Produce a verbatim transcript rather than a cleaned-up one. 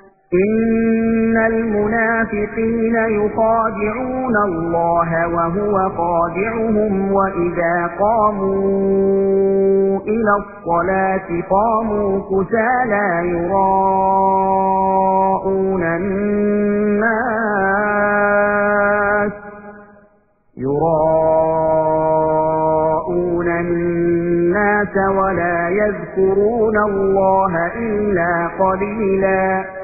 إن المنافقين يخادعون الله وهو خادعهم وإذا قاموا إلى الصلاة قاموا كسالى يراءون الناس يراءون الناس ولا يذكرون الله إلا قليلا